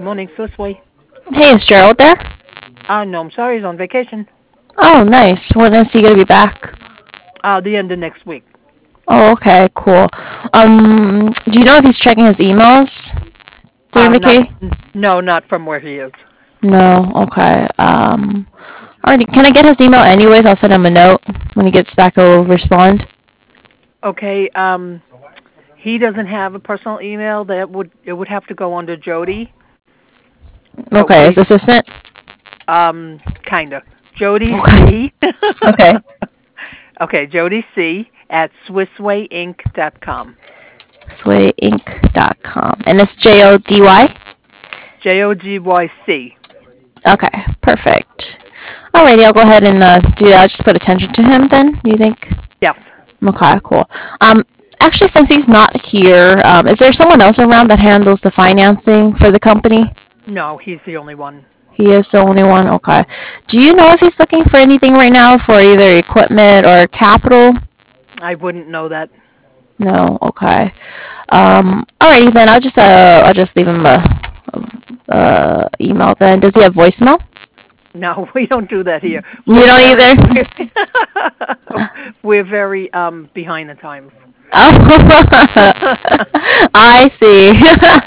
morning, Swiss Way. Hey, is Gerald there? No, I'm sorry, he's on vacation. Oh, nice. When is he gonna be back? The end of next week. Oh, okay, cool. Do you know if he's checking his emails during Not, vacation? no, not from where he is. No. Okay. Alrighty. Can I get his email anyways? I'll send him a note when he gets back. He'll respond. Okay, he doesn't have a personal email. It would have to go under Jody. But Okay, his we, assistant. kinda. Jody Okay. C. Okay. Okay, Jody C at SwisswayInc.com. Swayinc.com. And it's Jody. JOGYC. Okay, perfect. Alrighty, I'll go ahead and do that. I'll just put attention to him then. Do you think? Yes. Okay, cool. Actually, since he's not here, is there someone else around that handles the financing for the company? No, he's the only one. He is the only one. Okay. Do you know if he's looking for anything right now for either equipment or capital? I wouldn't know that. No. Okay. Alrighty then. I'll just leave him a email then. Does he have voicemail? No, we don't do that here. You We're don't very either. we're very behind the times. Oh, I see.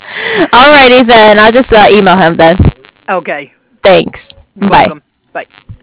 Alrighty then. I'll just email him then. Okay. Thanks. Bye. Welcome. Bye.